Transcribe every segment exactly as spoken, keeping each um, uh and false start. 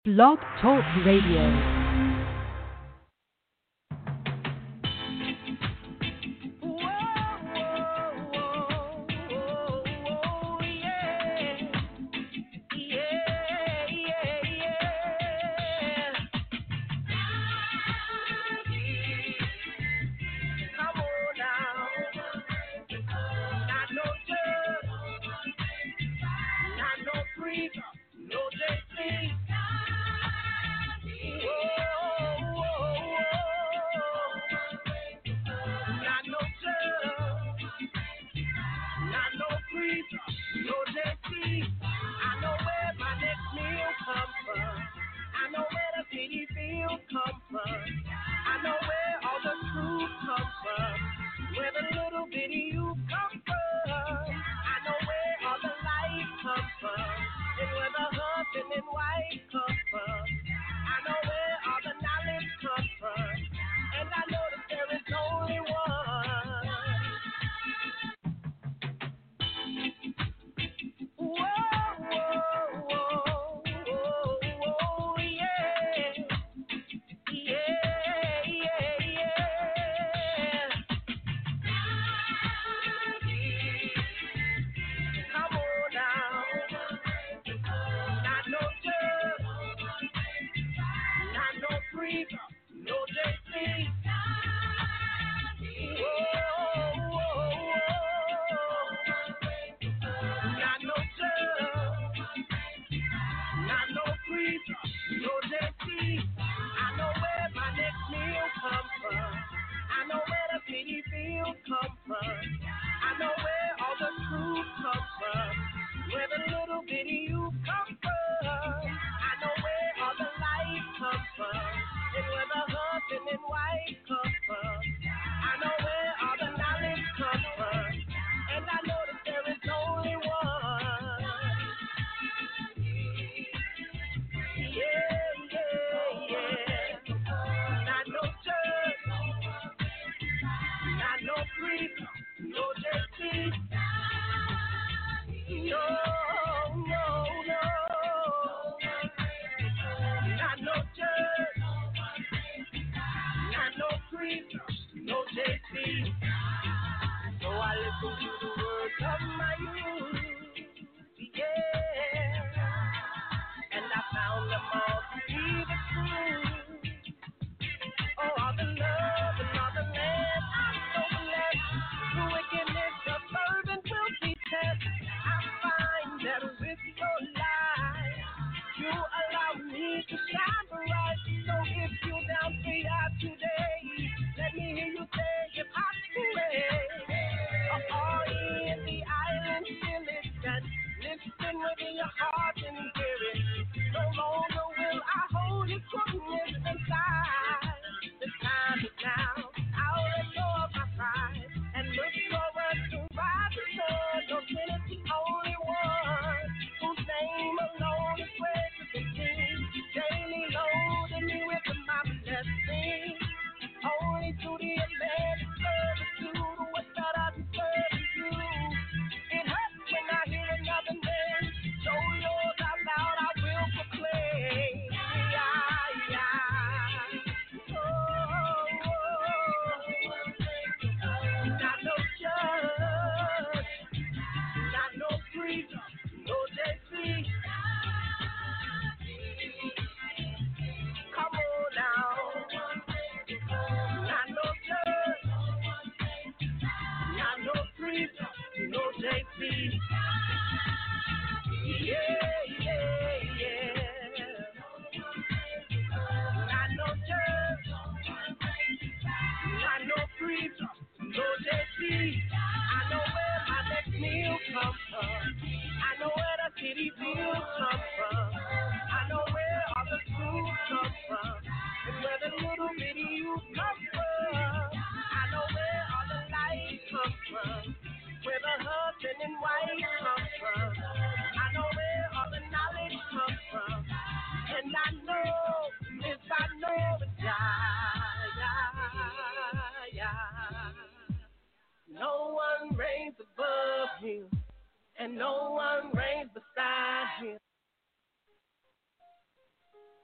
Blog Talk Radio. And no one reigns beside him.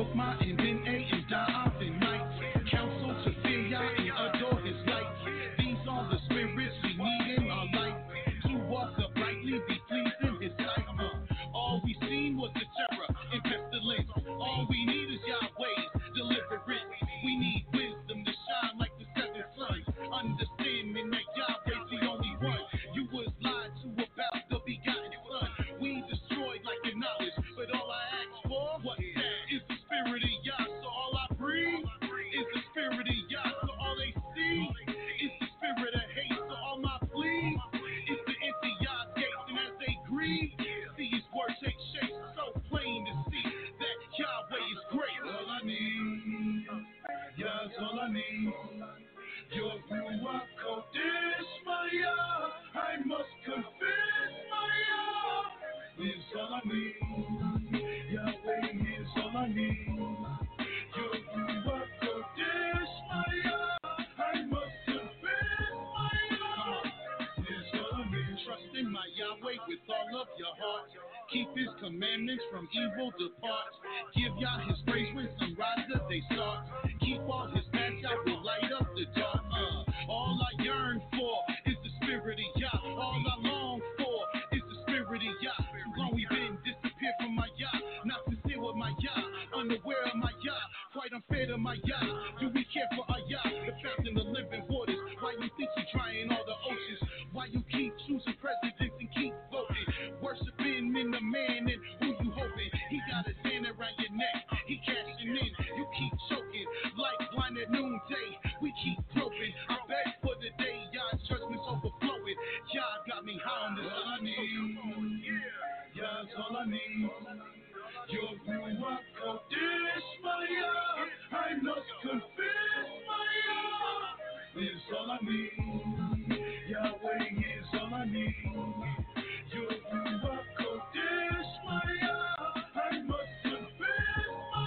Kokma and then A and Da'af and Night. Counsel to fear Yah and adore his light. These are the spirits we need in our life. To walk uprightly, be pleasing his sight. Uh, all we seen was the terror and pestilence. All we need is Yahweh's deliverance. We need wisdom to shine like the seven suns. Understanding that Yahweh's the only one. You was lied to about the begotten son. We destroyed like your knowledge, but all I ask for, what that is the spirit of Yah. So all I breathe is the spirit of Yah. So all they see is the spirit of hate. So all my plea is to enter Yah's gates. And as they grieve, see his words take shape. So plain to see that Yahweh is great. All I need, Yah's all I need. Your Ruach Kodesh, my Yah. I must confess, my Yah is all I need. Yahweh is all I need. Your Ruach Kodesh, my Yah. I must confess, my Yah is all I need. Trust in my Yahweh with all of your heart. Keep his commandments, from evil depart. Give Yah his praise when sunrise the day starts. Keep all his paths, Yah will light up the dark. Uh, all I yearn for is the spirit of Yah. All I long for is the spirit of Yah. Too long we've been disappeared from my Yah. Not sincere with my Yah, unaware of my Yah. Quite unfair to my Yah. Do we care for our Yah, the fountain of living waters? Why you think you trying all the oceans? Why you keep choosing presidents and keep voting? Worshiping in the man and who you hoping? He got a hand around your neck, he cashing in. You keep choking like blind at noonday. We keep groping. I beg for the day Yah's judgment's overflowing. Yah got me high on this. All I need, Yah's all I need. Your Ruach Kodesh, my Yah. I must confess, my Yah is all I need. Yahweh is all I need. Your Ruach Kodesh, my Yah. I must confess, my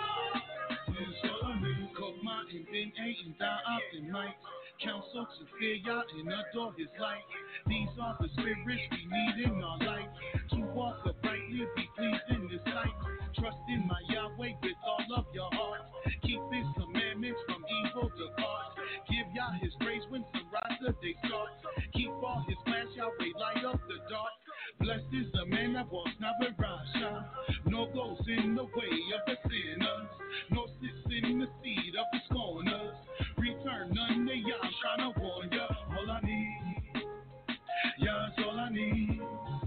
Yah is all I need. Kokma and then A and Da'af and Night. Counsel to fear Yah and adore his light. These are the spirits we need in our life. To walk uprightly, be pleased in his sight. Trust in my Yahweh with all of your heart. Keep his commandments, from evil depart. Give Yah his praise when sunrise the day starts. Keep all his plans, Yahweh light up the dark. Blessed is the man that walks not with Rasha, nor goes in the way of the sinners, nor sits in the seat of the scorners. Return none to Yah, I'm trying to warn ya. All I need, Yah's all I need.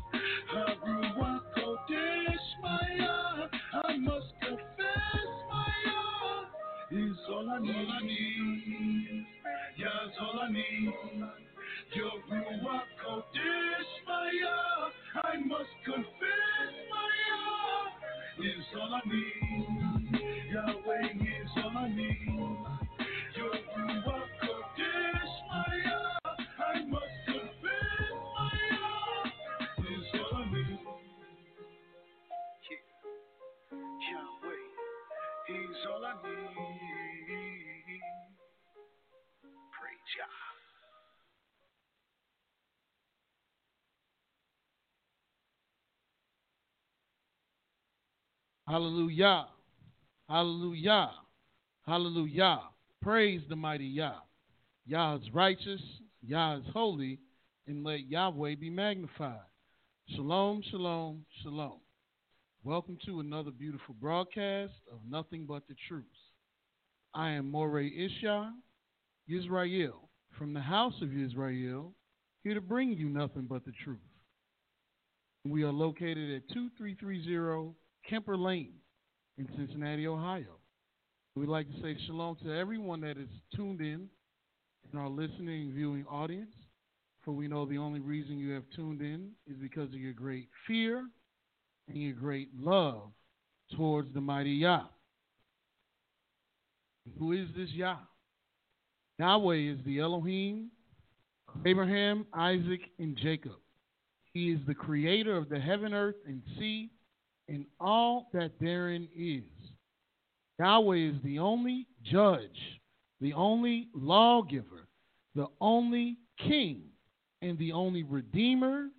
Ruach Kodesh, my Yah. I must confess, my Yah is all I need. All I need, Yah's all I need. Your Ruach Kodesh, my Yah. I must confess, my Yah is all I need. Yahweh is all I need. Your Ruach Kodesh, my Yah. I must confess, my Yah is all I need. Yeah. Yahweh, he's all I need. Praise Yah. Hallelujah. Hallelujah. Hallelujah. Praise the mighty Yah. Yah is righteous, Yah is holy, and let Yahweh be magnified. Shalom, shalom, shalom. Welcome to another beautiful broadcast of Nothing But the Truth. I am Moreh Ishah, Yisrael, from the house of Yisrael, here to bring you nothing but the truth. We are located at two three three zero Kemper Lane in Cincinnati, Ohio. We'd like to say shalom to everyone that is tuned in in our listening and viewing audience, for we know the only reason you have tuned in is because of your great fear and your great love towards the mighty Yah. Who is this Yah? Yahweh is the Elohim of Abraham, Isaac, and Jacob. He is the creator of the heaven, earth, and sea, and all that therein is. Yahweh is the only judge, the only lawgiver, the only king, and the only redeemer,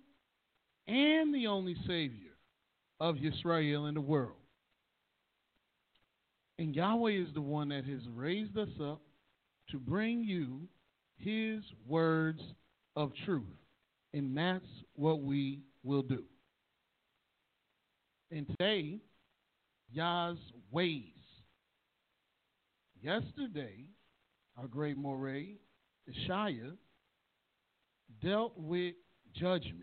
and the only savior of Yisrael in the world. And Yahweh is the one that has raised us up to bring you his words of truth. And that's what we will do. And today, Yah's ways. Yesterday, our great Moray, Ishaya, dealt with judgment.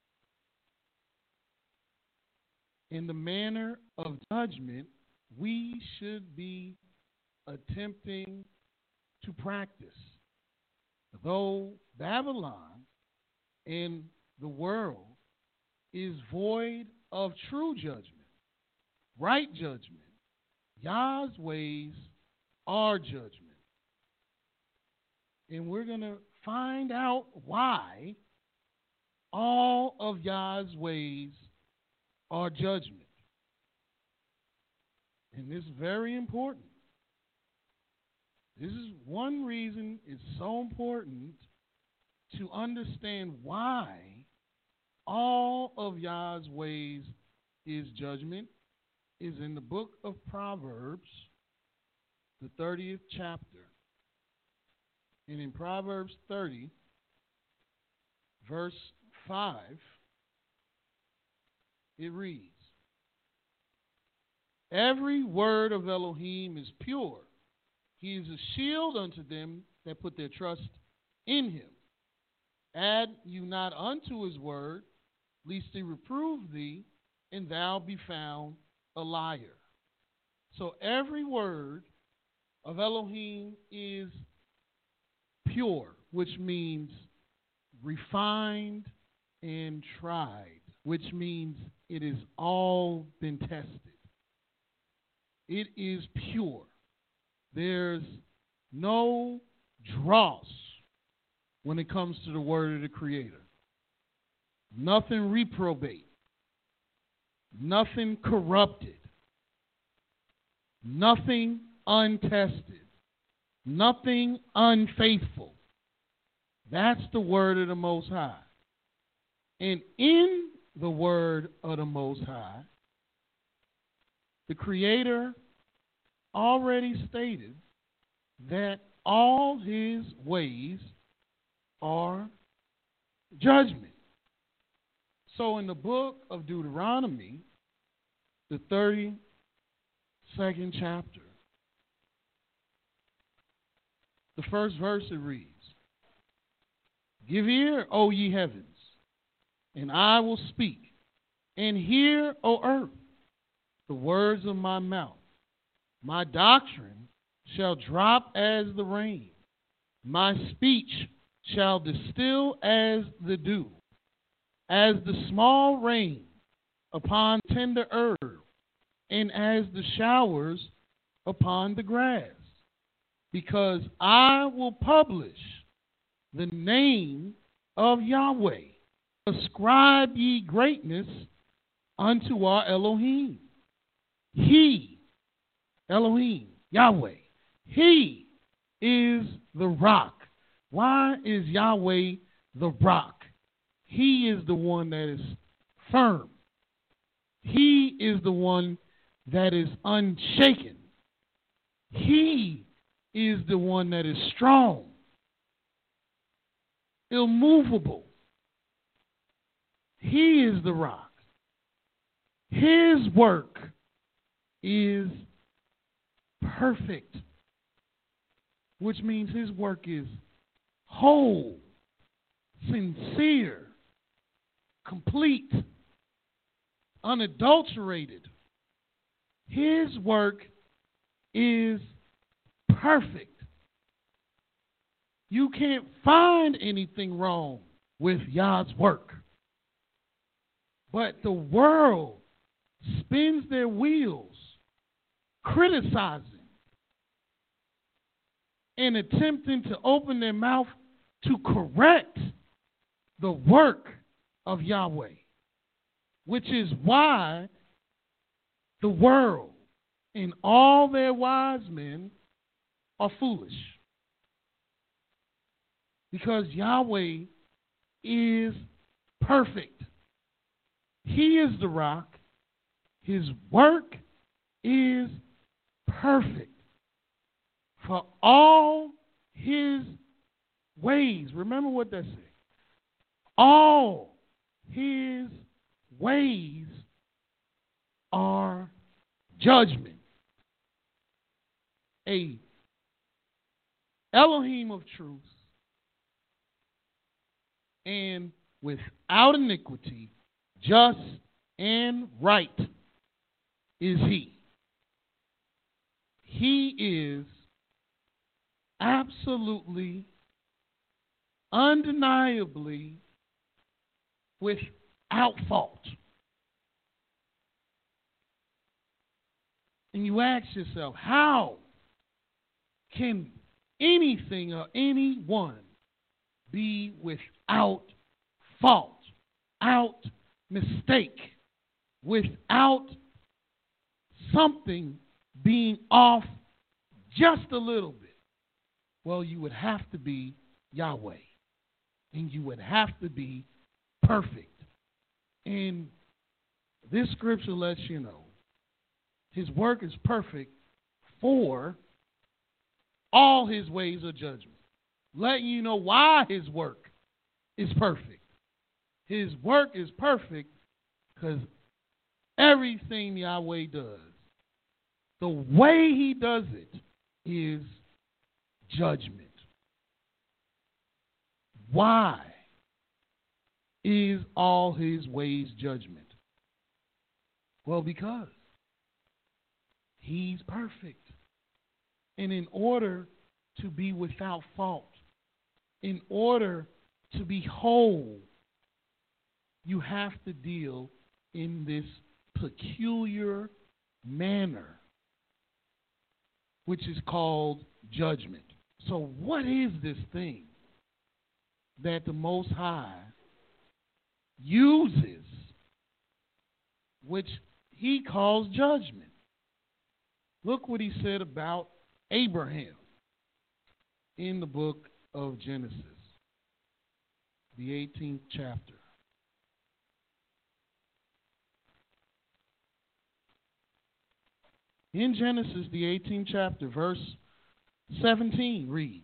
In the manner of judgment, we should be attempting to practice. Though Babylon and the world is void of true judgment, right judgment, Yah's ways are judgment. And we're going to find out why all of Yah's ways are judgment. And this is very important. This is one reason it's so important to understand why all of Yah's ways is judgment is in the book of Proverbs, the thirtieth chapter. And in Proverbs thirty, verse five, it reads, "Every word of Elohim is pure. He is a shield unto them that put their trust in him. Add you not unto his word, lest he reprove thee, and thou be found a liar." So every word of Elohim is pure, which means refined and tried, which means it has all been tested. It is pure. There's no dross when it comes to the word of the Creator. Nothing reprobate. Nothing corrupted. Nothing untested. Nothing unfaithful. That's the word of the Most High. And in the word of the Most High, the Creator already stated that all his ways are judgment. So in the book of Deuteronomy, the thirty-second chapter, the first verse, it reads, "Give ear, O ye heavens, and I will speak, and hear, O earth, the words of my mouth. My doctrine shall drop as the rain. My speech shall distill as the dew, as the small rain upon tender herb, and as the showers upon the grass. Because I will publish the name of Yahweh. Ascribe ye greatness unto our Elohim. He, Elohim, Yahweh, he is the rock." Why is Yahweh the rock? He is the one that is firm. He is the one that is unshaken. He is the one that is strong, immovable. He is the rock. His work is perfect, which means his work is whole, sincere, complete, unadulterated. His work is perfect. You can't find anything wrong with Yah's work. But the world spins their wheels, criticizing and attempting to open their mouth to correct the work of Yahweh, which is why the world and all their wise men are foolish. Because Yahweh is perfect. He is the rock. His work is perfect, for all his ways. Remember what that said. All his ways are judgment. A Elohim of truth and without iniquity, just and right is he. He is absolutely, undeniably without fault. And you ask yourself, how can anything or anyone be without fault, without mistake, without something being off just a little bit? Well, you would have to be Yahweh, and you would have to be perfect. And this scripture lets you know his work is perfect, for all his ways are judgment. Letting you know why his work is perfect. His work is perfect because everything Yahweh does, the way he does it is judgment. Why is all his ways judgment? Well, because he's perfect. And in order to be without fault, in order to be whole, you have to deal in this peculiar manner, which is called judgment. So what is this thing that the Most High uses, which he calls judgment? Look what he said about Abraham in the book of Genesis, the eighteenth chapter. In Genesis, the eighteenth chapter, verse seventeen reads,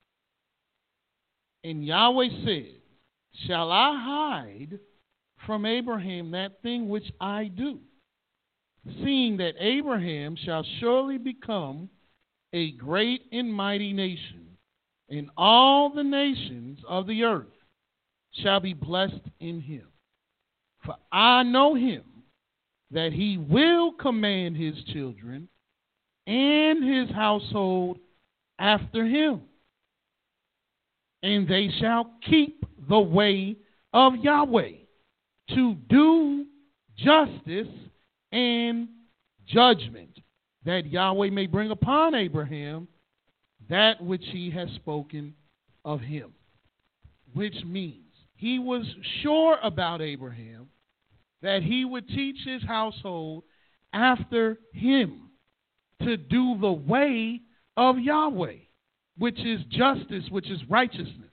"And Yahweh said, shall I hide from Abraham that thing which I do, seeing that Abraham shall surely become a great and mighty nation, and all the nations of the earth shall be blessed in him. For I know him, that he will command his children and his household after him, and they shall keep the way of Yahweh, to do justice and judgment, that Yahweh may bring upon Abraham that which he has spoken of him." Which means he was sure about Abraham that he would teach his household after him to do the way of Yahweh, which is justice, which is righteousness,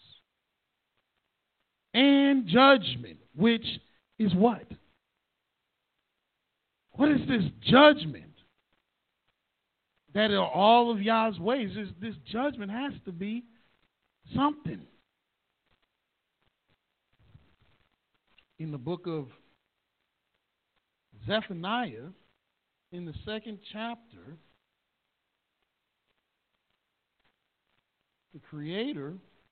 and judgment, which is what? What is this judgment? That are all of Yah's ways. This, this judgment has to be something. In the book of Zephaniah, in the second chapter, the Creator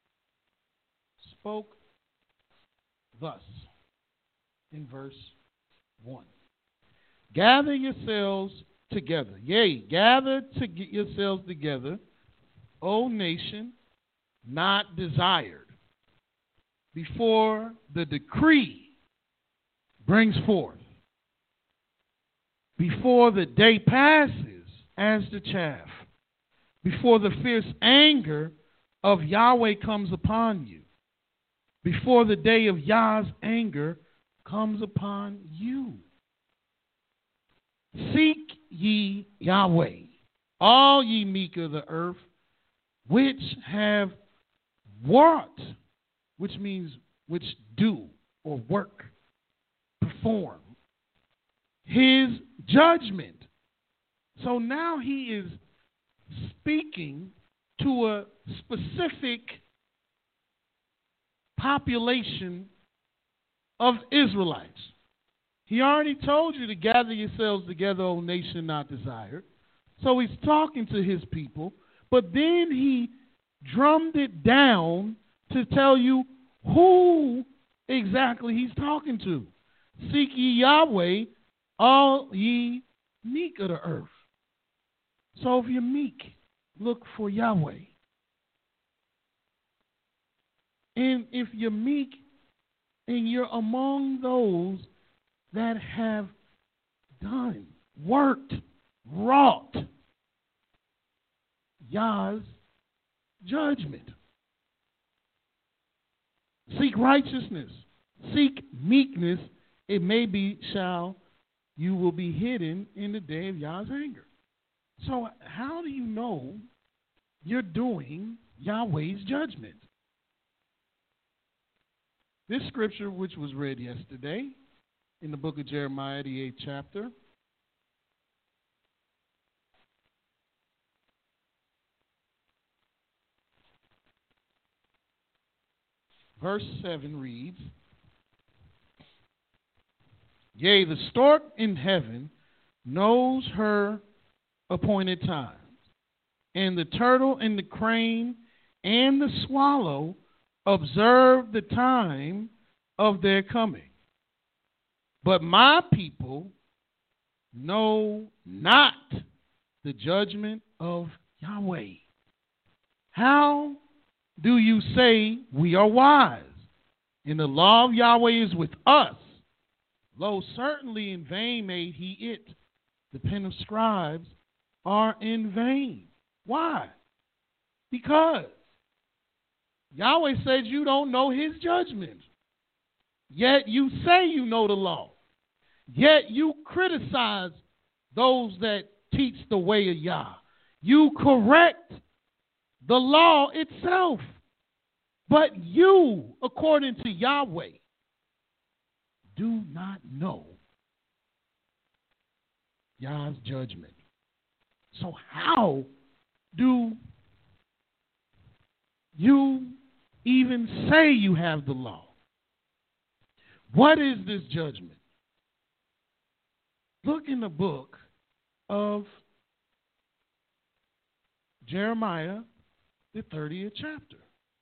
spoke thus in verse one. "Gather yourselves together, yea, gather to get yourselves together, O nation not desired, before the decree brings forth, before the day passes as the chaff, before the fierce anger of Yahweh comes upon you, before the day of Yah's anger comes upon you. Seek ye Yahweh, all ye meek of the earth, which have wrought," which means which do or work, perform, "his judgment." So now he is speaking to a specific population of Israelites. He already told you to gather yourselves together, O nation not desired. So he's talking to his people, but then he drummed it down to tell you who exactly he's talking to. Seek ye Yahweh, all ye meek of the earth. So if you're meek, look for Yahweh. And if you're meek and you're among those that have done, worked, wrought Yah's judgment. Seek righteousness. Seek meekness. It may be shall you will be hidden in the day of Yah's anger. So how do you know you're doing Yahweh's judgment? This scripture, which was read yesterday in the book of Jeremiah, the eighth chapter, verse seven reads, Yea, the stork in heaven knows her appointed times, and the turtle and the crane and the swallow observe the time of their coming. But my people know not the judgment of Yahweh. How do you say we are wise? And the law of Yahweh is with us. Lo, certainly in vain made he it. The pen of scribes are in vain. Why? Because Yahweh says you don't know his judgment. Yet you say you know the law. Yet you criticize those that teach the way of Yah. You correct the law itself. But you, according to Yahweh, do not know Yah's judgment. So how do you even say you have the law? What is this judgment? Look in the book of Jeremiah, the thirtieth chapter.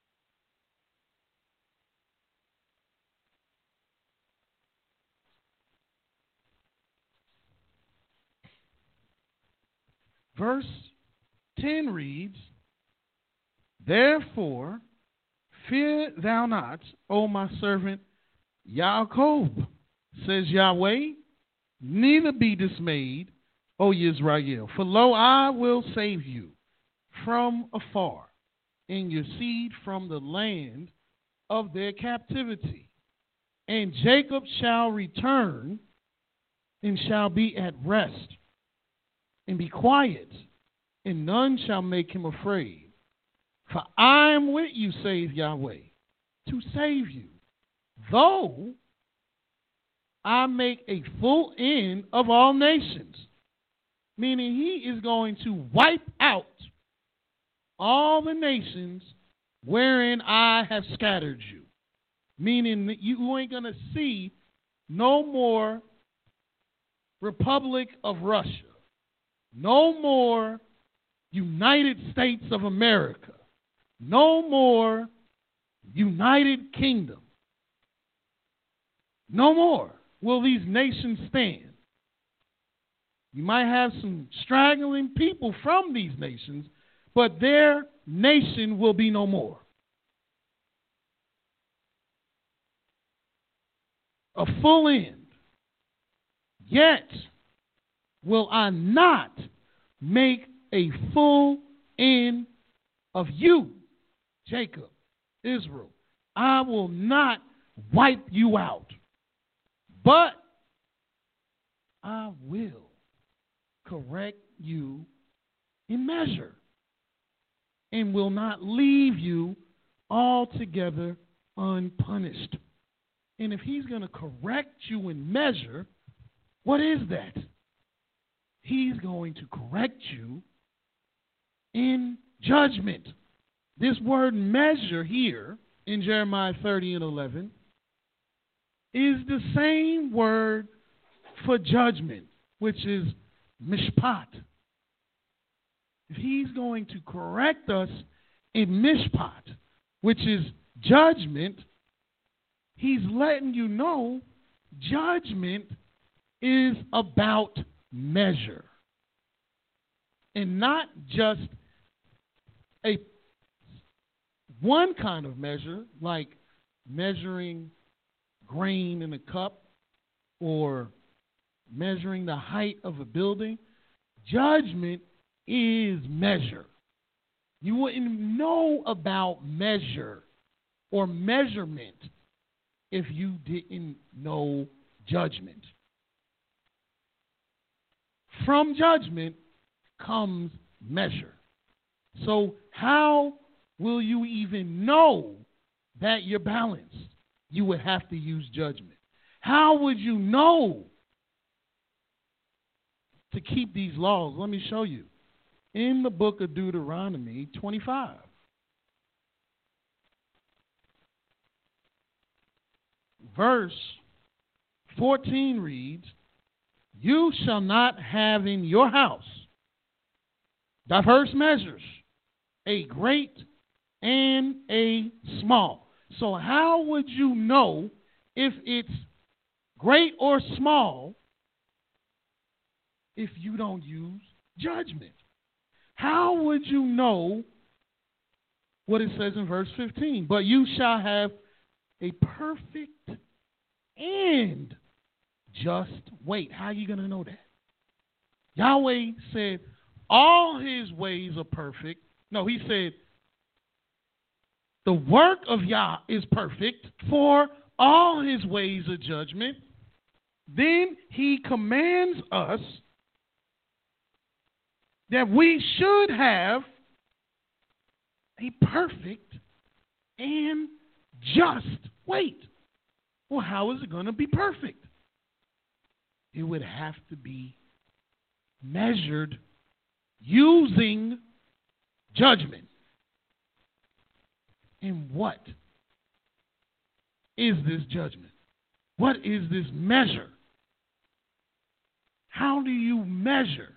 Verse ten reads, Therefore, fear thou not, O my servant Yaakov, says Yahweh, neither be dismayed, O Israel. For lo, I will save you from afar, and your seed from the land of their captivity. And Jacob shall return, and shall be at rest, and be quiet, and none shall make him afraid. For I am with you, saith Yahweh, to save you, though I make a full end of all nations. Meaning he is going to wipe out all the nations wherein I have scattered you. Meaning that you ain't going to see no more Republic of Russia. No more United States of America. No more United Kingdom. No more will these nations stand. You might have some straggling people from these nations, but their nation will be no more. A full end. Yet will I not make a full end of you, Jacob, Israel. I will not wipe you out, but I will correct you in measure and will not leave you altogether unpunished. And if he's going to correct you in measure, what is that? He's going to correct you in judgment. This word measure here in Jeremiah thirty and eleven is the same word for judgment, which is mishpat. If he's going to correct us in mishpat, which is judgment, he's letting you know judgment is about measure. And not just a one kind of measure, like measuring grain in a cup or measuring the height of a building. Judgment is measure. You wouldn't know about measure or measurement if you didn't know judgment. From judgment comes measure. So how will you even know that you're balanced? You would have to use judgment. How would you know to keep these laws? Let me show you. In the book of Deuteronomy twenty-five. Verse fourteen reads, "You shall not have in your house diverse measures, a great and a small." So how would you know if it's great or small if you don't use judgment? How would you know what it says in verse fifteen? "But you shall have a perfect and just weight." How are you going to know that? Yahweh said all his ways are perfect. No, he said the work of Yah is perfect, for all his ways are judgment. Then he commands us that we should have a perfect and just weight. Well, how is it going to be perfect? It would have to be measured using judgment. And what is this judgment? What is this measure? How do you measure?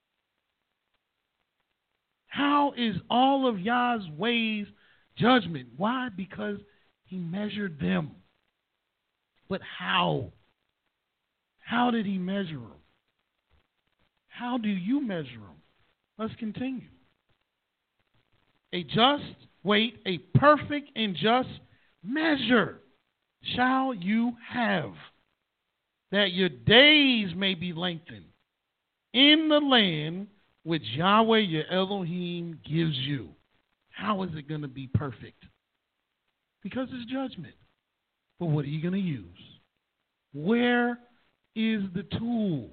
How is all of Yah's ways judgment? Why? Because he measured them. But how? How did he measure them? How do you measure them? Let's continue. A just weight, a perfect and just measure shall you have, that your days may be lengthened in the land which Yahweh your Elohim gives you. How is it going to be perfect? Because it's judgment. But what are you going to use? Where is the tool?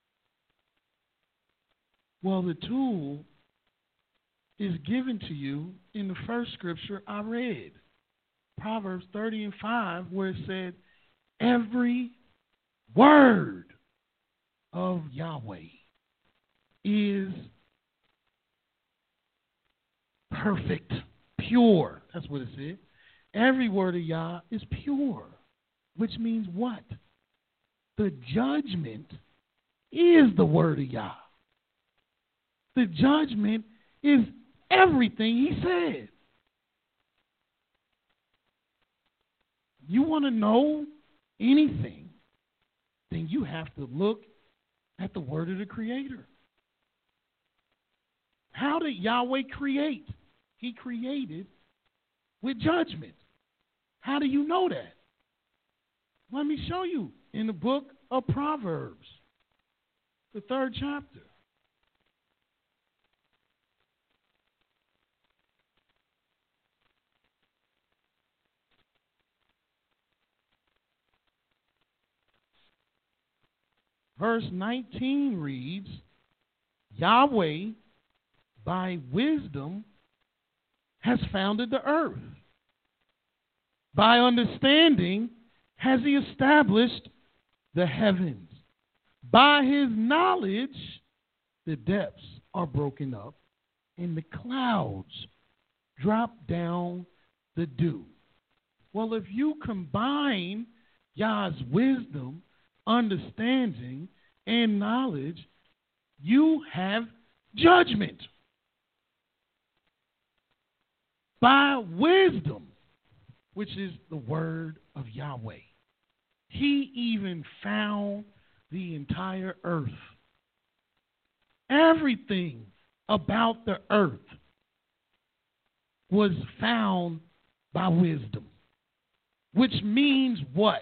Well, the tool is given to you in the first scripture I read, Proverbs thirty and five, where it said, every word of Yahweh is perfect, pure. That's what it said. Every word of Yah is pure, which means what? The judgment is the word of Yah. The judgment is everything he said. You want to know anything, then you have to look at the word of the Creator. How did Yahweh create? He created with judgment. How do you know that? Let me show you in the book of Proverbs, the third chapter. Verse nineteen reads, Yahweh by wisdom has founded the earth. By understanding has he established the heavens. By his knowledge the depths are broken up, and the clouds drop down the dew. Well, if you combine Yah's wisdom, understanding, and knowledge, you have judgment. By wisdom, which is the word of Yahweh, he even found the entire earth. Everything about the earth was found by wisdom, which means what?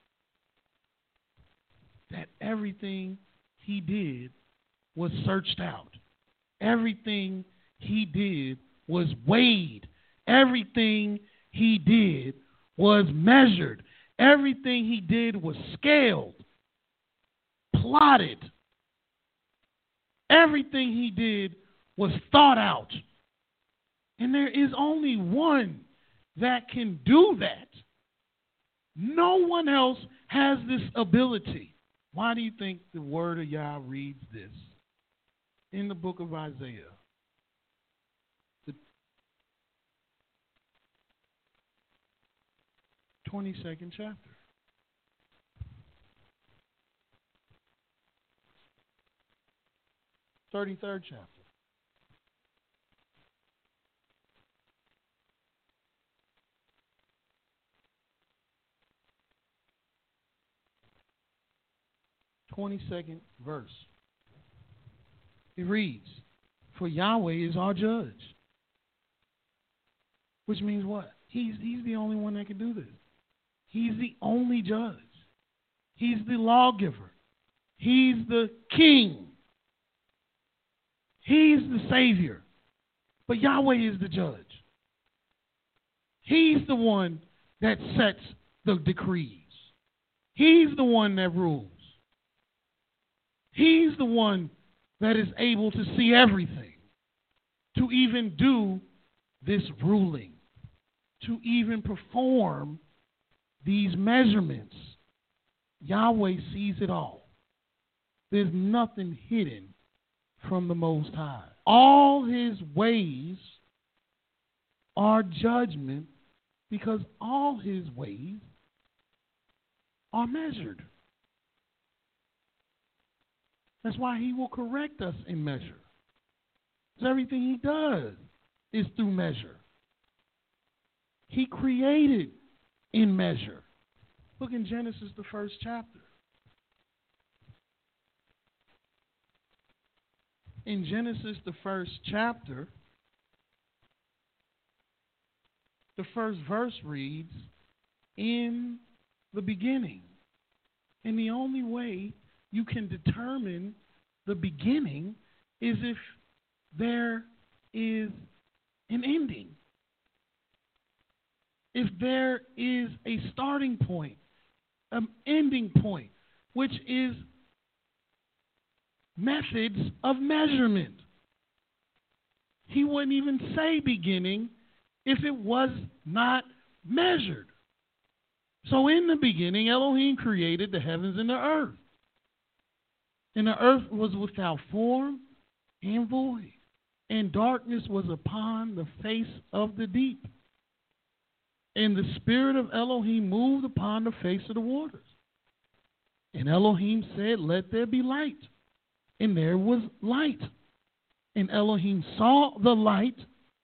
That everything he did was searched out. Everything he did was weighed. Everything he did was measured. Everything he did was scaled, plotted. Everything he did was thought out. And there is only one that can do that. No one else has this ability. Why do you think the word of Yah reads this? In the book of Isaiah, the twenty-second chapter. thirty-third chapter. twenty-second verse. It reads, "For Yahweh is our judge." Which means what? He's, he's the only one that can do this. He's the only judge. He's the lawgiver. He's the king. He's the savior. But Yahweh is the judge. He's the one that sets the decrees. He's the one that rules. He's the one that is able to see everything, to even do this ruling, to even perform these measurements. Yahweh sees it all. There's nothing hidden from the Most High. All his ways are judgment because all his ways are measured. That's why he will correct us in measure. Because everything he does is through measure. He created in measure. Look in Genesis, the first chapter. In Genesis, the first chapter, the first verse reads, "In the beginning." And the only way you can determine the beginning is if there is an ending. If there is a starting point, an ending point, which is methods of measurement. He wouldn't even say beginning if it was not measured. So in the beginning, Elohim created the heavens and the earth. And the earth was without form and void, and darkness was upon the face of the deep. And the spirit of Elohim moved upon the face of the waters. And Elohim said, "Let there be light." And there was light. And Elohim saw the light,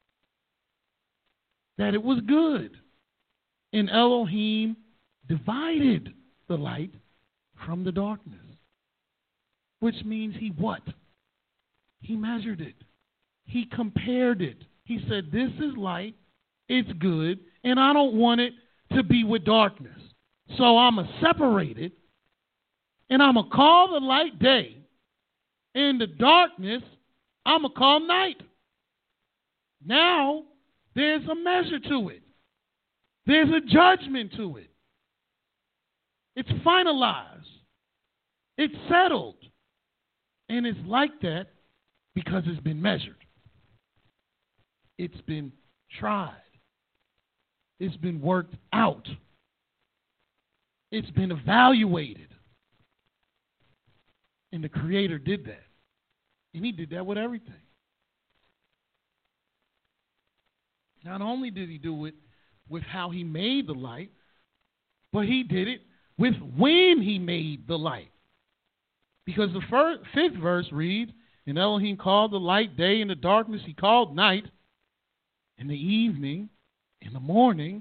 that it was good. And Elohim divided the light from the darkness. Which means he what? He measured it. He compared it. He said, this is light, it's good, and I don't want it to be with darkness. So I'm going to separate it, and I'm going to call the light day, and the darkness I'm going to call night. Now there's a measure to it. There's a judgment to it. It's finalized. It's settled. And it's like that because it's been measured. It's been tried. It's been worked out. It's been evaluated. And the Creator did that. And he did that with everything. Not only did he do it with how he made the light, but he did it with when he made the light. Because the first, fifth verse reads, and Elohim called the light day, and the darkness he called night, and the evening and the morning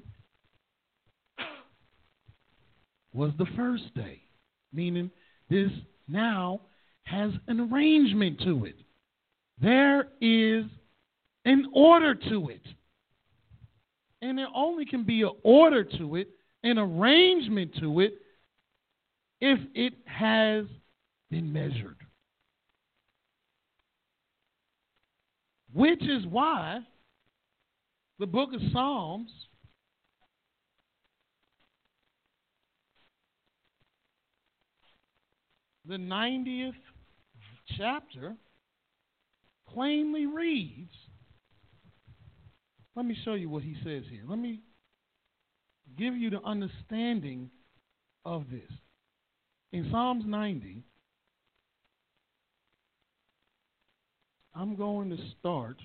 was the first day. Meaning this now has an arrangement to it. There is an order to it. And there only can be an order to it, an arrangement to it, if it has been measured. Which is why the book of Psalms the ninetieth chapter plainly reads, let me show you what he says here. Let me give you the understanding of this. In Psalms ninety, I'm going to start.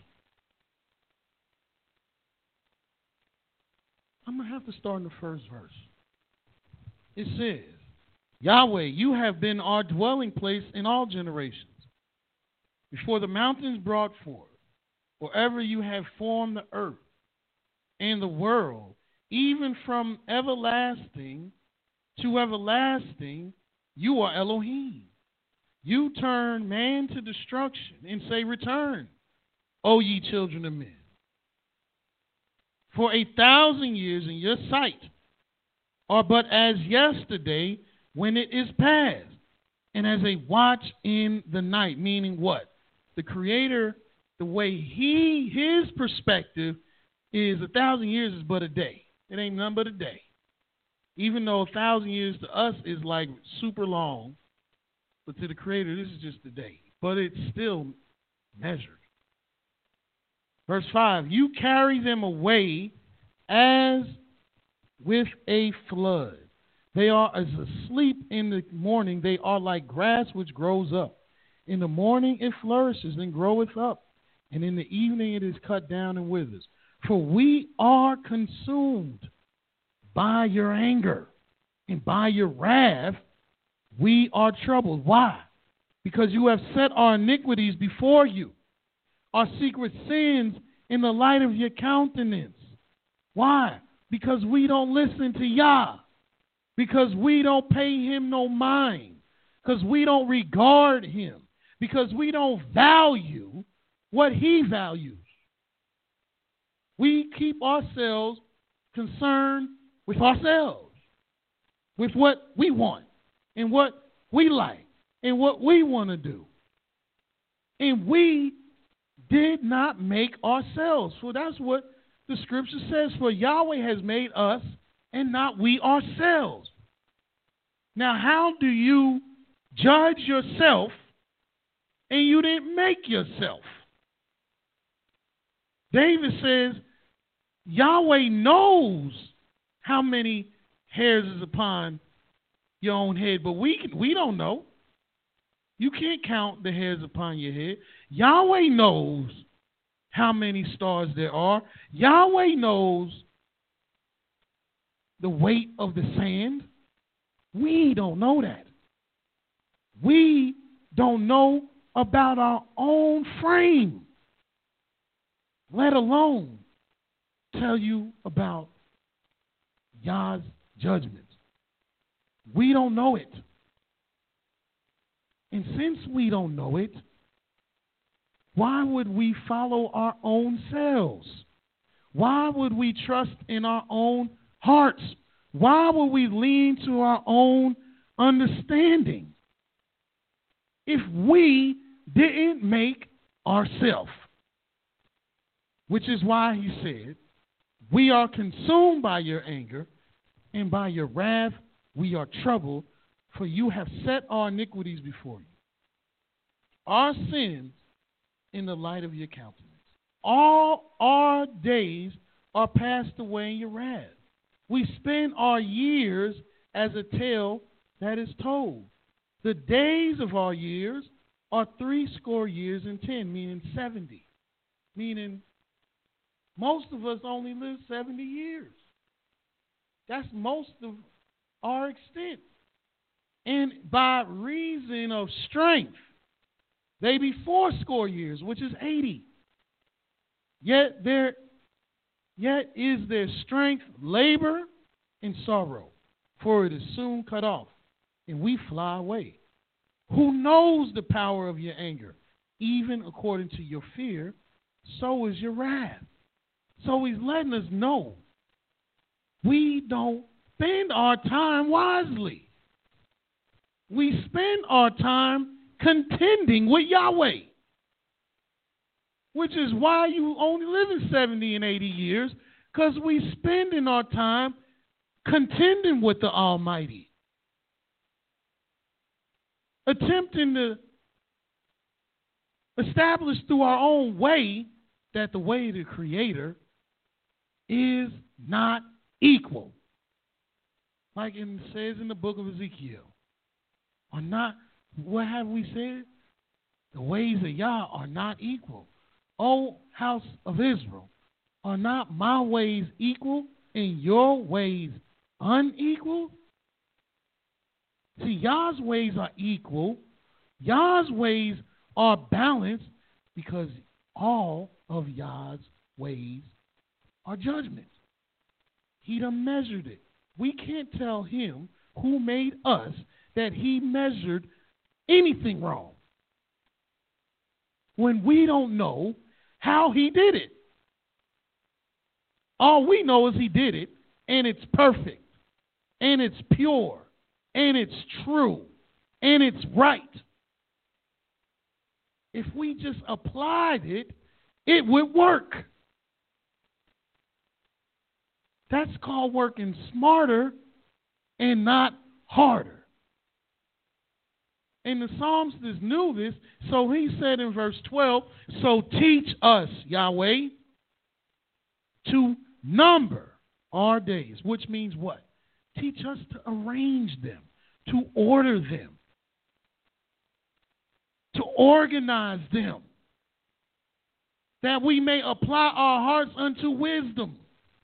I'm going to have to start in the first verse. It says, Yahweh, you have been our dwelling place in all generations. Before the mountains brought forth, or ever you have formed the earth and the world, even from everlasting to everlasting, you are Elohim. You turn man to destruction and say, return, O ye children of men. For a thousand years in your sight are but as yesterday when it is past, and as a watch in the night. Meaning what? The Creator, the way he, his perspective is a thousand years is but a day. It ain't none but a day. Even though a thousand years to us is like super long, but to the Creator, this is just a day. But it's still measured. Verse five, you carry them away as with a flood. They are as asleep in the morning. They are like grass which grows up. In the morning it flourishes and groweth up, and in the evening it is cut down and withers. For we are consumed by your anger, and by your wrath we are troubled. Why? Because you have set our iniquities before you, our secret sins in the light of your countenance. Why? Because we don't listen to Yah. Because we don't pay him no mind. Because we don't regard him. Because we don't value what he values. We keep ourselves concerned with ourselves, with what we want and what we like and what we want to do. And we did not make ourselves. For that's what the scripture says. For Yahweh has made us and not we ourselves. Now, how do you judge yourself and you didn't make yourself? David says, Yahweh knows how many hairs is upon your own head, but we we don't know. You can't count the hairs upon your head. Yahweh knows how many stars there are. Yahweh knows the weight of the sand. We don't know that. We don't know about our own frame, let alone tell you about Yah's judgment. We don't know it. And since we don't know it, why would we follow our own selves? Why would we trust in our own hearts? Why would we lean to our own understanding if we didn't make ourselves? Which is why he said, we are consumed by your anger, and by your wrath we are troubled, for you have set our iniquities before you, our sins in the light of your countenance. All our days are passed away in your wrath. We spend our years as a tale that is told. The days of our years are three score years and ten, meaning seventy, meaning Most of us only live seventy years. That's most of our extent. And by reason of strength, they be fourscore years, which is eighty. Yet there, yet is their strength labor and sorrow, for it is soon cut off, and we fly away. Who knows the power of your anger? Even according to your fear, so is your wrath. So he's letting us know we don't spend our time wisely. We spend our time contending with Yahweh, which is why you only live in seventy and eighty years, because we spending our time contending with the Almighty, attempting to establish through our own way that the way of the Creator is not equal. Like it says in the book of Ezekiel, are not, what have we said? The ways of Yah are not equal. O house of Israel, are not my ways equal and your ways unequal? See, Yah's ways are equal. Yah's ways are balanced because all of Yah's ways are judgment. He done measured it. We can't tell him who made us that he measured anything wrong when we don't know how he did it. All we know is he did it, and it's perfect, and it's pure, and it's true, and it's right. If we just applied it, it would work. That's called working smarter and not harder. And the psalmist knew this, so he said in verse twelve, so teach us, Yahweh, to number our days, which means what? Teach us to arrange them, to order them, to organize them, that we may apply our hearts unto wisdom.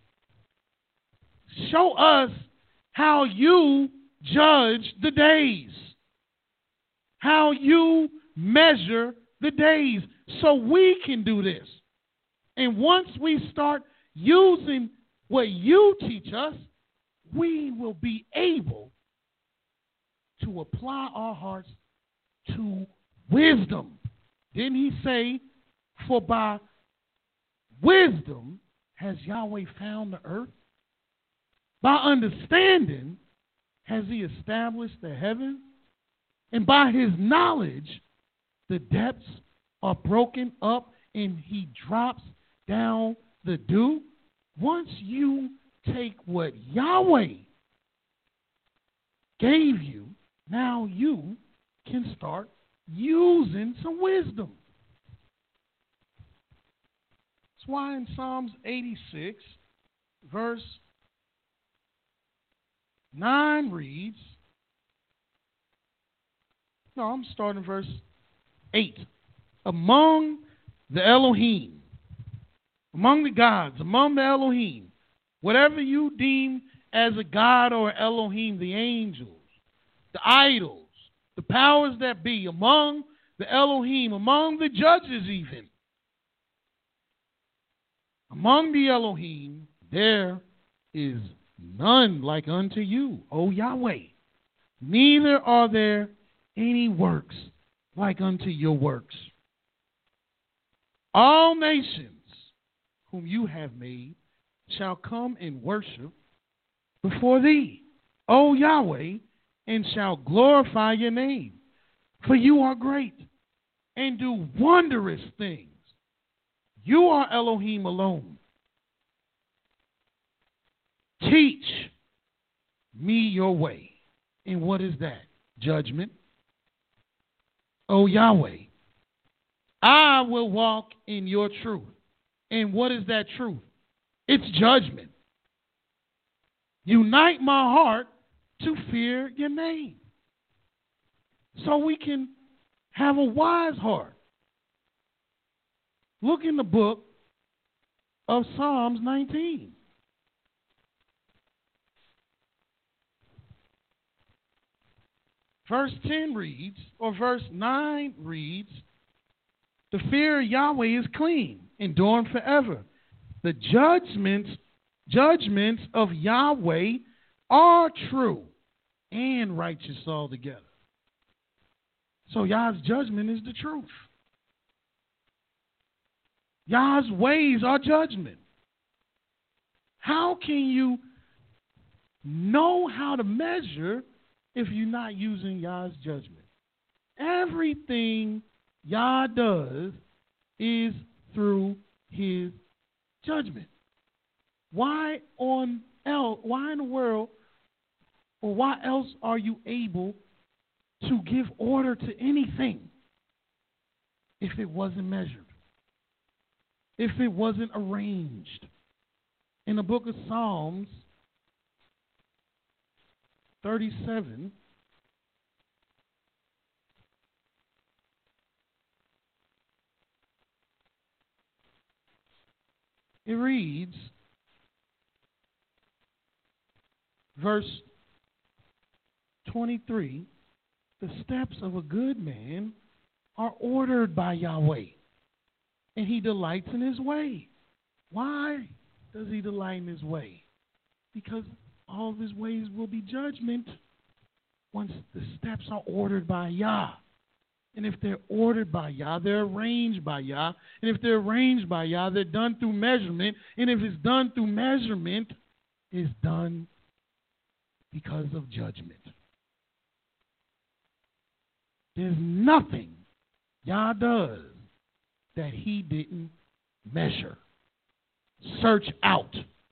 Show us how you judge the days, how you measure the days, so we can do this. And once we start using what you teach us, we will be able to apply our hearts to wisdom. Didn't he say, for by wisdom has Yahweh found the earth? By understanding has he established the heavens? And by his knowledge, the depths are broken up and he drops down the dew. Once you take what Yahweh gave you, now you can start using some wisdom. That's why in Psalms eighty-six, verse nine reads, no, I'm starting verse eight. Among the Elohim, among the gods, among the Elohim, whatever you deem as a god or Elohim, the angels, the idols, the powers that be, among the Elohim, among the judges even, among the Elohim, there is none like unto you, O Yahweh. Neither are there any works like unto your works. All nations whom you have made shall come and worship before thee, O Yahweh, and shall glorify your name. For you are great and do wondrous things. You are Elohim alone. Teach me your way. And what is that? Judgment. O Yahweh, I will walk in your truth. And what is that truth? It's judgment. Unite my heart to fear your name, so we can have a wise heart. Look in the book of Psalms nineteen. Verse ten reads, or verse nine reads, the fear of Yahweh is clean, enduring forever. The judgments, judgments of Yahweh are true and righteous altogether. So Yah's judgment is the truth. Yah's ways are judgment. How can you know how to measure if you're not using Yah's judgment? Everything Yah does is through his judgment. Why on el- why in the world, or why else are you able to give order to anything if it wasn't measured? If it wasn't arranged? In the book of Psalms thirty-seven, it reads, verse twenty-three, the steps of a good man are ordered by Yahweh, and he delights in his way. Why does he delight in his way? Because all of his ways will be judgment once the steps are ordered by Yah. And if they're ordered by Yah, they're arranged by Yah. And if they're arranged by Yah, they're done through measurement. And if it's done through measurement, it's done because of judgment. There's nothing Yah does that he didn't measure, search out.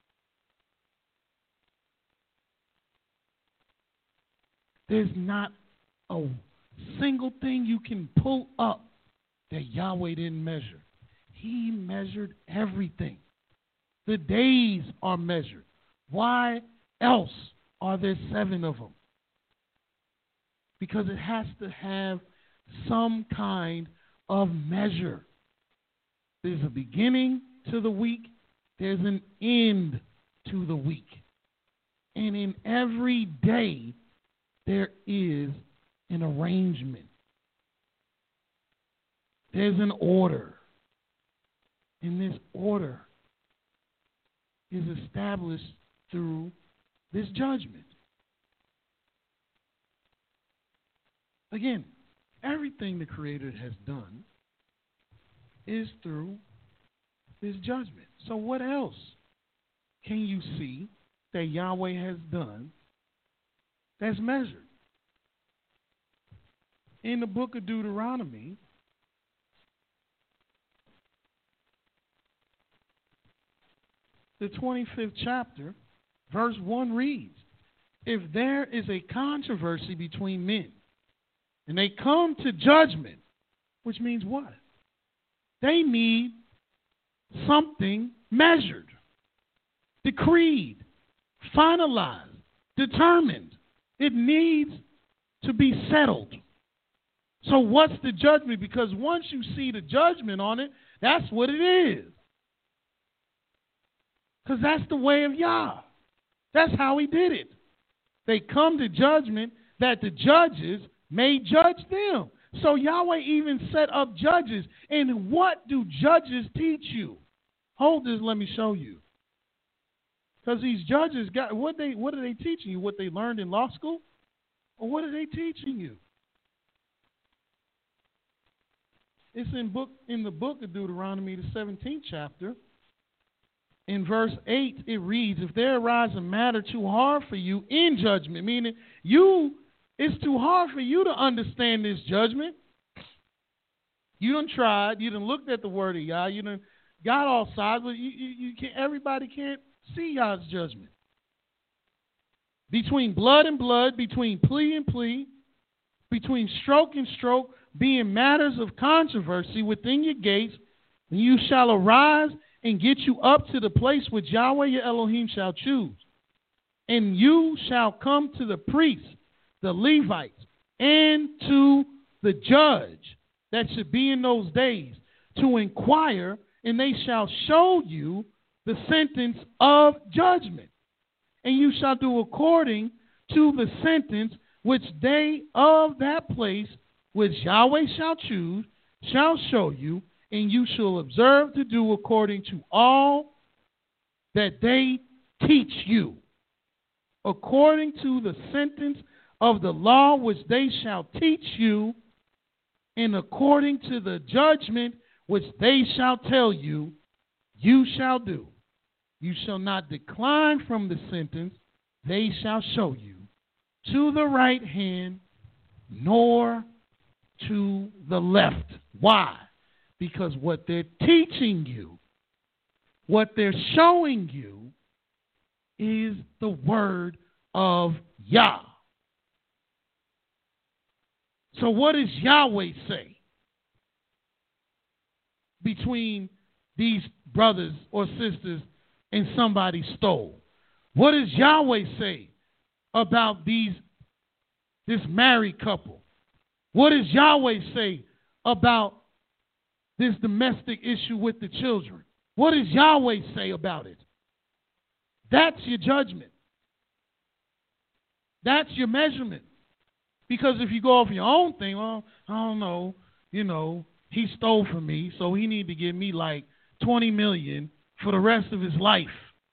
There's not a single thing you can pull up that Yahweh didn't measure. He measured everything. The days are measured. Why else are there seven of them? Because it has to have some kind of measure. There's a beginning to the week. There's an end to the week. And in every day, there is an arrangement. There's an order. And this order is established through this judgment. Again, everything the Creator has done is through this judgment. So what else can you see that Yahweh has done that's measured? In the book of Deuteronomy, the twenty-fifth chapter, verse one reads, if there is a controversy between men, and they come to judgment, which means what? They need something measured, decreed, finalized, determined. It needs to be settled. So what's the judgment? Because once you see the judgment on it, that's what it is. Because that's the way of Yah. That's how he did it. They come to judgment that the judges may judge them. So Yahweh even set up judges. And what do judges teach you? Hold this, let me show you. Because these judges got what they what are they teaching you? What they learned in law school? Or what are they teaching you? It's in book in the book of Deuteronomy, the seventeenth chapter. In verse eight, it reads, if there arise a matter too hard for you in judgment, meaning you, it's too hard for you to understand this judgment. You done tried, you done looked at the word of Yah, you done got all sides, but you, you, you can't, everybody can't see Yah's judgment. Between blood and blood, between plea and plea, between stroke and stroke, being matters of controversy within your gates, and you shall arise and get you up to the place which Yahweh your Elohim shall choose. And you shall come to the priests, the Levites, and to the judge that should be in those days, to inquire, and they shall show you the sentence of judgment. And you shall do according to the sentence which they of that place which Yahweh shall choose shall show you, and you shall observe to do according to all that they teach you, according to the sentence of the law which they shall teach you, and according to the judgment which they shall tell you, you shall do. You shall not decline from the sentence they shall show you, to the right hand, nor to the left. Why? Because what they're teaching you, what they're showing you, is the word of Yah. So what does Yahweh say between these brothers or sisters and somebody stole? What does Yahweh say about these this married couple? What does Yahweh say about this domestic issue with the children? What does Yahweh say about it? That's your judgment. That's your measurement. Because if you go off your own thing, well, I don't know, you know, he stole from me, so he need to give me like twenty million dollars for the rest of his life.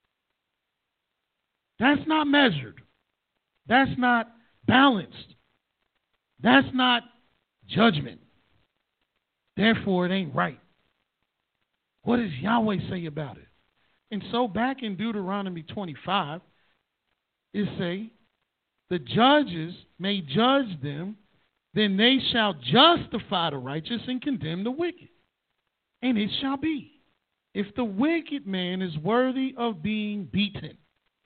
That's not measured. That's not balanced. That's not judgment. Therefore, it ain't right. What does Yahweh say about it? And so back in Deuteronomy twenty-five, it say, the judges may judge them, then they shall justify the righteous and condemn the wicked. And it shall be, if the wicked man is worthy of being beaten,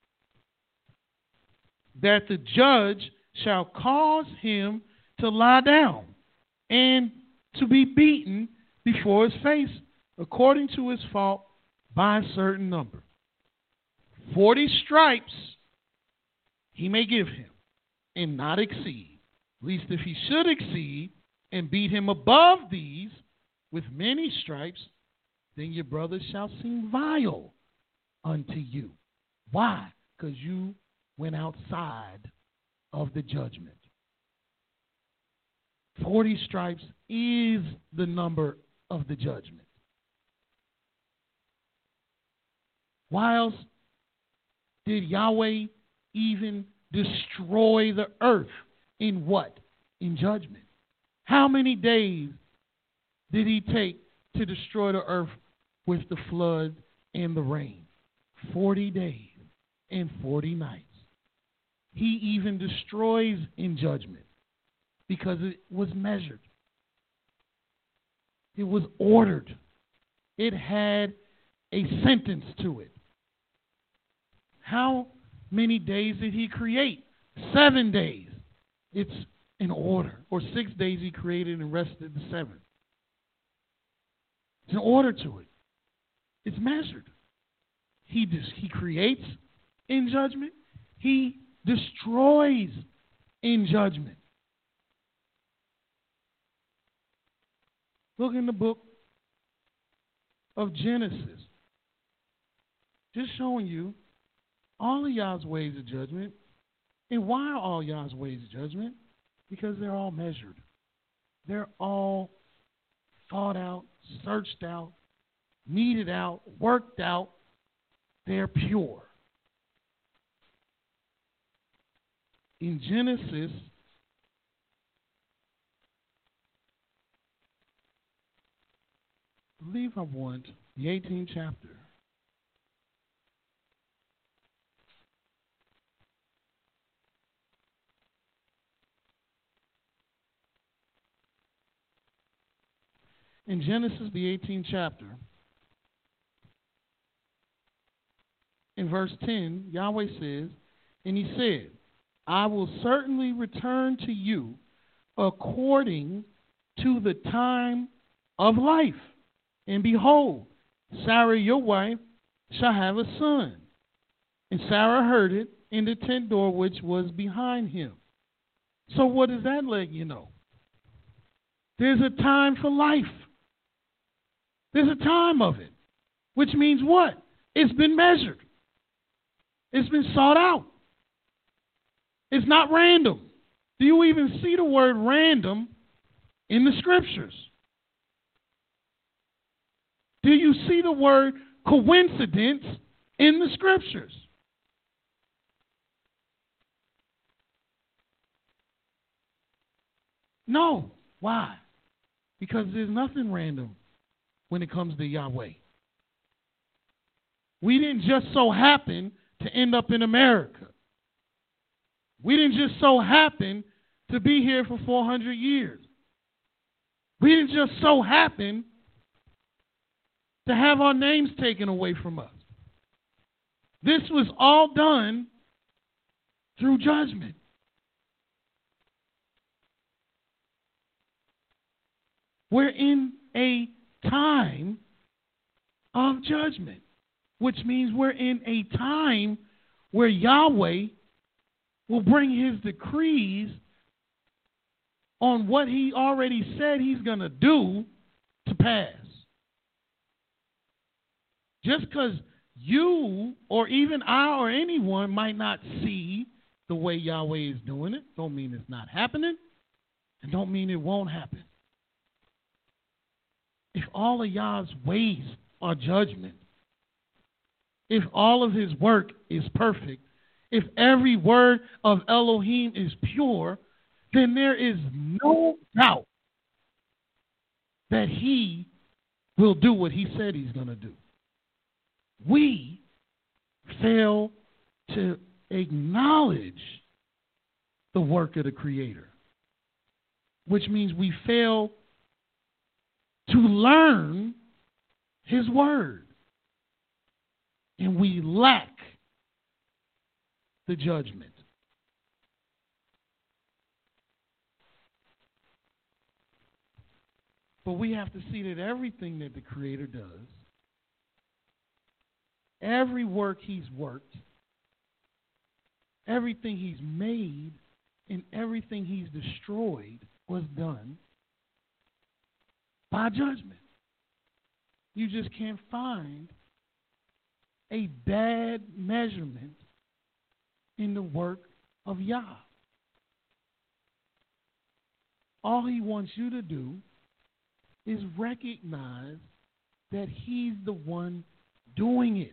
that the judge shall cause him to lie down and to be beaten before his face, according to his fault, by a certain number. Forty stripes he may give him, and not exceed, lest if he should exceed and beat him above these with many stripes, then your brother shall seem vile unto you. Why? Because you went outside of the judgment. Forty stripes is the number of the judgment. Why else did Yahweh even destroy the earth? In what? In judgment. How many days did he take to destroy the earth with the flood and the rain? Forty days and forty nights. He even destroys in judgment because it was measured. It was ordered. It had a sentence to it. How many days did he create? Seven days. It's in order. Or six days he created and rested the seventh. It's an order to it. It's measured. He just, he creates in judgment. He destroys in judgment. Look in the book of Genesis. Just showing you all of Yah's ways of judgment. And why are all Yah's ways of judgment? Because they're all measured. They're all thought out, searched out, meted out, worked out. They're pure. In Genesis, I believe I want the eighteenth chapter. In Genesis, the eighteenth chapter, in verse ten, Yahweh says, and he said, I will certainly return to you according to the time of life. And behold, Sarah your wife shall have a son. And Sarah heard it in the tent door which was behind him. So what does that let you know? There's a time for life. There's a time of it. Which means what? It's been measured. It's been sought out. It's not random. Do you even see the word random in the scriptures? Do you see the word coincidence in the scriptures? No. Why? Because there's nothing random when it comes to Yahweh. We didn't just so happen to end up in America. We didn't just so happen to be here for four hundred years. We didn't just so happen to have our names taken away from us. This was all done through judgment. We're in a time of judgment, which means we're in a time where Yahweh will bring his decrees on what he already said he's going to do to pass. Just because you or even I or anyone might not see the way Yahweh is doing it, don't mean it's not happening, and don't mean it won't happen. If all of Yah's ways are judgment, if all of his work is perfect, if every word of Elohim is pure, then there is no doubt that he will do what he said he's going to do. We fail to acknowledge the work of the Creator, which means we fail to learn his word. And we lack the judgment. But we have to see that everything that the Creator does, every work he's worked, everything he's made, and everything he's destroyed was done by judgment. You just can't find a bad measurement in the work of Yah. All he wants you to do is recognize that he's the one doing it.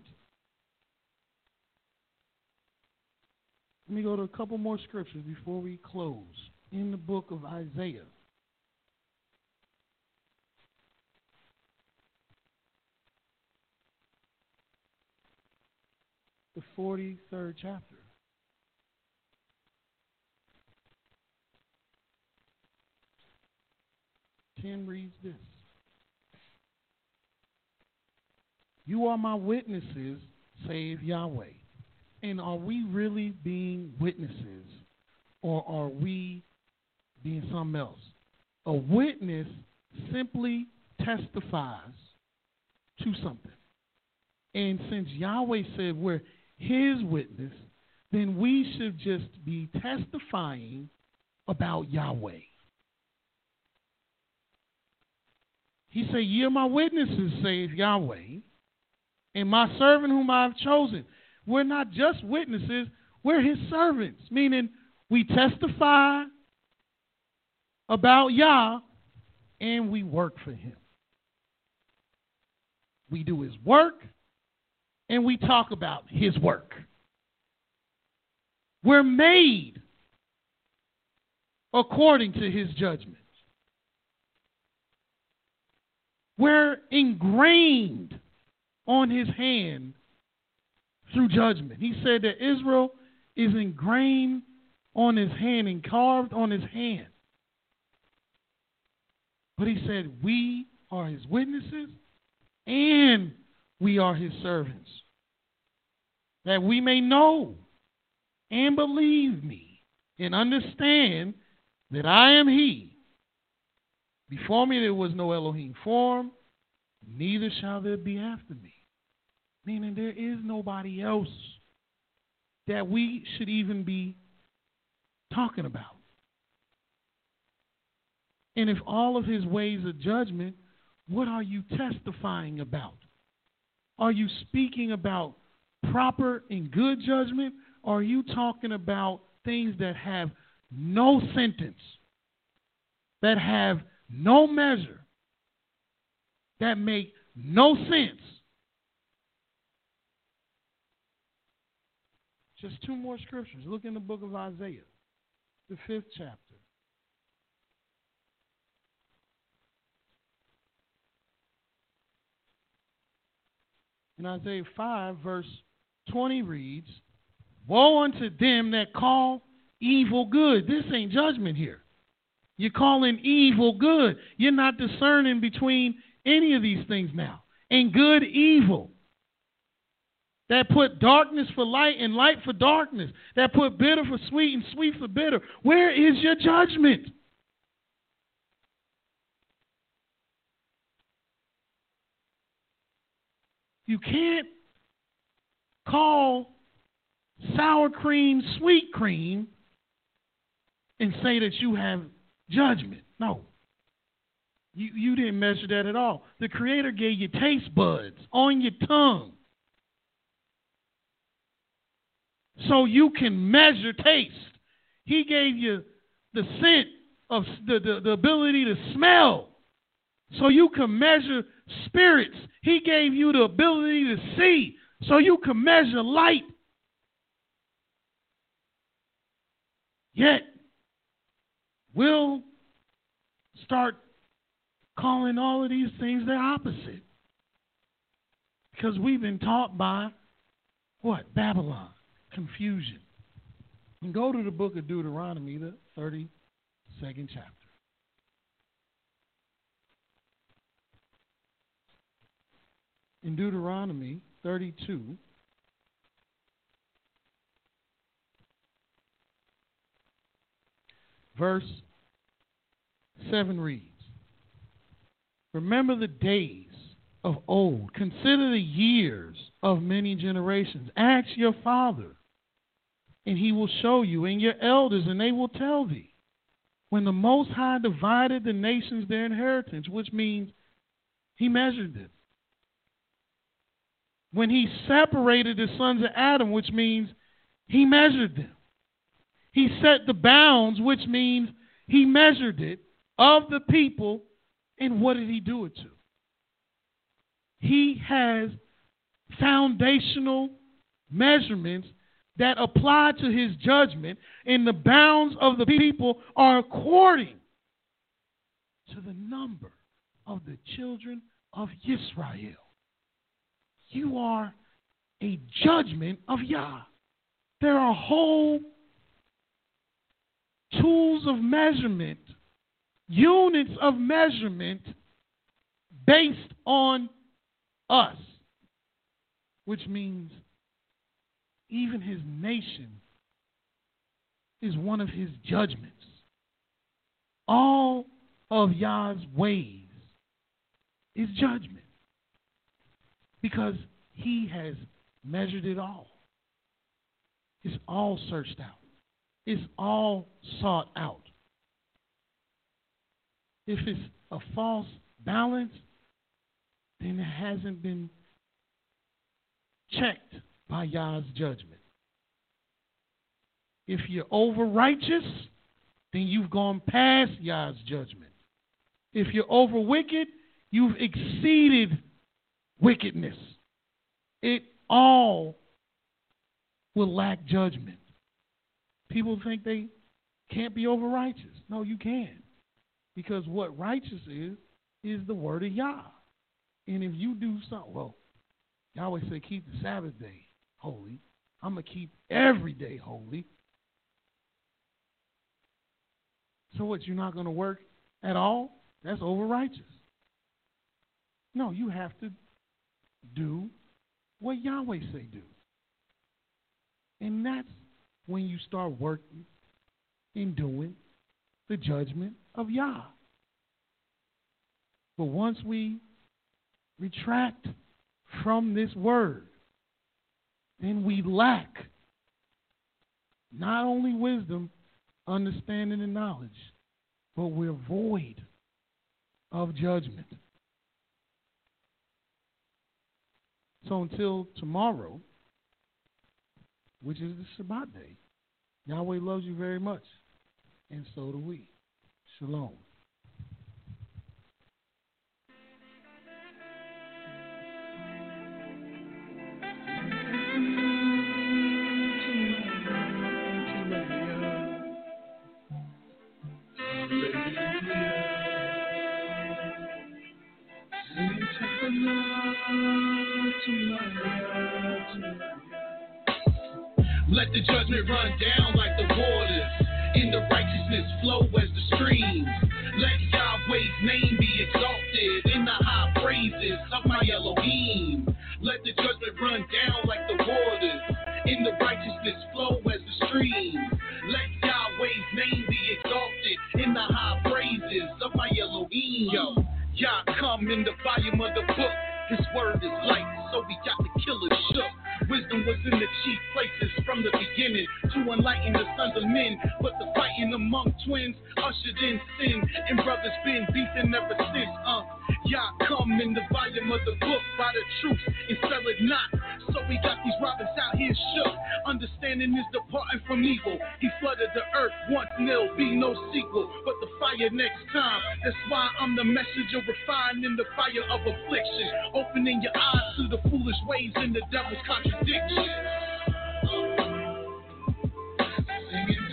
Let me go to a couple more scriptures before we close. In the book of Isaiah, the forty-third chapter. ten reads this. You are my witnesses, save Yahweh. And are we really being witnesses, or are we being something else? A witness simply testifies to something. And since Yahweh said we're his witness, then we should just be testifying about Yahweh. He said, ye are my witnesses, save Yahweh, and my servant whom I have chosen. We're not just witnesses, we're his servants, meaning we testify about Yah and we work for him. We do his work and we talk about his work. We're made according to his judgment. We're ingrained on his hand through judgment. He said that Israel is ingrained on his hand and carved on his hand. But he said we are his witnesses and we are his servants, that we may know and believe me and understand that I am he. Before me there was no Elohim form, neither shall there be after me. Meaning there is nobody else that we should even be talking about. And if all of his ways are judgment, what are you testifying about? Are you speaking about proper and good judgment? Or are you talking about things that have no sentence, that have no measure, that make no sense? Just two more scriptures. Look in the book of Isaiah, the fifth chapter. In Isaiah five, verse twenty reads, "Woe unto them that call evil good." This ain't judgment here. You're calling evil good. You're not discerning between any of these things now. And good, evil. That put darkness for light and light for darkness. That put bitter for sweet and sweet for bitter. Where is your judgment? You can't call sour cream sweet cream and say that you have judgment. No. You, you didn't measure that at all. The Creator gave you taste buds on your tongue so you can measure taste. He gave you the scent of the, the, the ability to smell so you can measure spirits. He gave you the ability to see so you can measure light. Yet, we'll start calling all of these things the opposite. Because we've been taught by what? Babylon. Confusion. And go to the book of Deuteronomy, the thirty-second chapter. In Deuteronomy thirty-two, verse seven reads, "Remember the days of old. Consider the years of many generations. Ask your father, and he will show you, and your elders, and they will tell thee. When the Most High divided the nations their inheritance," which means he measured them. "When he separated the sons of Adam," which means he measured them. "He set the bounds," which means he measured it, "of the people." And what did he do it to? He has foundational measurements that apply to his judgment, and the bounds of the people are according to the number of the children of Israel. You are a judgment of Yah. There are whole tools of measurement, units of measurement based on us, which means even his nation is one of his judgments. All of Yah's ways is judgment because he has measured it all. It's all searched out. It's all sought out. If it's a false balance, then it hasn't been checked by Yah's judgment. If you're over righteous, then you've gone past Yah's judgment. If you're over wicked, you've exceeded wickedness. It all will lack judgment. People think they can't be over righteous. No, you can. Because what righteous is, is the word of Yah. And if you do something, well, Yahweh said keep the Sabbath day holy. I'm going to keep every day holy. So what, you're not going to work at all? That's over righteous. No, you have to do what Yahweh say do. And that's when you start working and doing the judgment of Yah. But once we retract from this word, then we lack not only wisdom, understanding, and knowledge, but we're void of judgment. So until tomorrow, which is the Shabbat day, Yahweh loves you very much, and so do we. Shalom. Let the judgment run down like the waters, and the righteousness flow as the streams. Let Yahweh's name be exalted in the high praises of my Elohim. Let the judgment run down like the waters, and the righteousness flow as the streams. Let Yahweh's name be exalted in the high praises of my Elohim. Yo, Yah come in the volume of the book. His word is light, so we got the killer shook. Wisdom was in the chief places from the beginning to enlighten the sons of men. But the fighting among twins ushered in sin, and brothers been beefing ever since. Uh, Y'all come in the volume of the book by the truth and sell it not. So we got these robbers out here shook. Understanding is departing from evil. He flooded the earth once, and there'll be no sequel, but the fire next time. That's why I'm the messenger refined in the fire of affliction, opening your eyes to the foolish ways and the devil's contradiction. Singing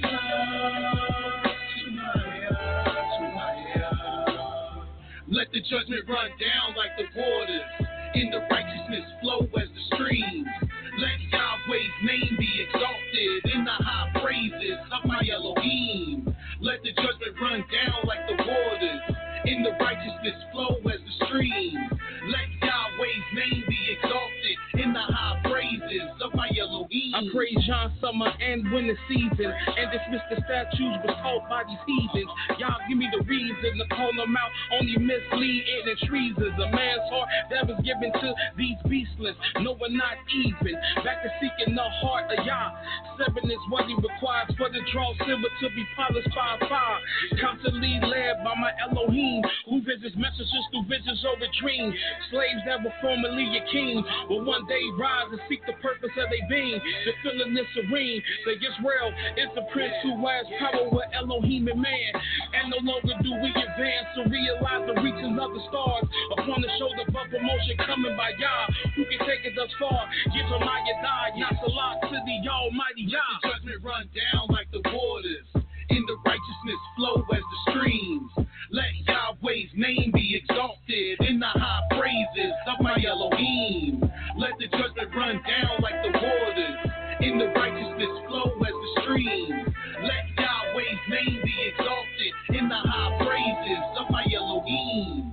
let the judgment run down like the waters, and the righteousness flow as the streams. Let Yahweh's name be exalted in the high praises of my Elohim. Let the judgment run down like the waters, and the righteousness flow as the streams. Let Yahweh's name be exalted in the high praises of my Elohim. I praise John summer and winter season, and dismiss the statues was taught by these heathens. Y'all give me the reason to call them out, only misleading and treason. A man's heart that was given to these beastless, no one not even. Back to seeking the heart of Yah. Seven is what he requires for the draw silver to be polished by fire. Constantly led by my Elohim, who visits messages through visions over dreams. Slaves that were formerly your king will one day rise and seek the purpose of their being. The feeling is serene. The Israel is the prince who has power with Elohim and man. And no longer do we advance to realize the reaching of the stars upon the shoulder of promotion coming by Yah. Who can take it thus far? Give him my Yadai, Yasalat to the Almighty Yah. Let the judgment run down like the waters, and the righteousness flow as the streams. Let Yahweh's name be exalted in the high praises of my Elohim. Let the judgment run down like the waters, and the righteousness flow as the streams. Let Yahweh's name be exalted in the high praises of my Elohim.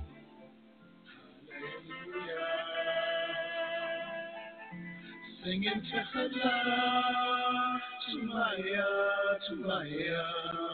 Singing to Allah, to Maya, to Maya.